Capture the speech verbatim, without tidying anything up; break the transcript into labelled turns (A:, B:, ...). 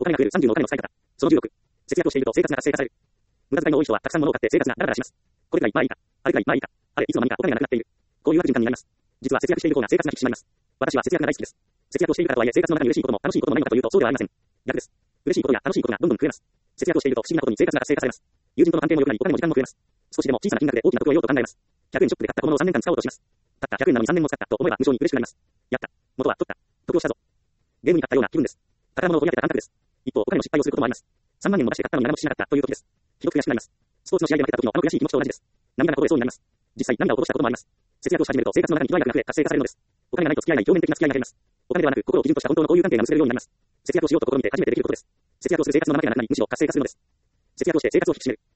A: お金が増えるさんじゅうのお金の使い方。そのじゅうろく。節約をしていると生活が活性化される。無駄遣いの多い人はたくさん物を買って生活がダラダラします。これくらいまあいいか。あれくらいまあいいか。あれいつの間にかお金がなくなっている。こういう悪循環になります。実は節約している方が生活が引き締まります。私は節約が大好きです。節約をしているからとはいえ生活の中に嬉しいことも楽しいこともないのかというとそうではありません。逆です。嬉しいことや楽しいことがどんどん増えます。節約をしていると不思議なことに生活が活性化されます。友人との関係も良くなりお金も時間も増えます。少しでも小さな金額で大きな得を得ようと考えます。ひゃくえんショップで買った小物をさんねんかん使おうとします。たったひゃくえんなのにさんねんも使ったと思えば無性に嬉しくなります。やった。元は取った。得をしたぞ。ゲームに勝ったような気分です。宝物を掘り当てた感覚です。一方、お金の失敗をすることもあります。さんまんえんも出して買ったのに何もしなかったという時です。ひどく悔しくなります。スポーツの試合で負けた時のあの悔しい気持ちと同じです。涙がこぼれそうになります。実際涙を落としたこともあります。節約をし始めると生活の中に喜怒哀楽が増え活性化されるのです。お金がないと付き合えない表面的な付き合いが減ります。お金ではなく心を基準とした本当の交友関係が結べるようになります。節約をしようと試みて初めてできることです。節約をする生活の流れがなくなりむしろ活性化するのです。節約をして生活を引き締める。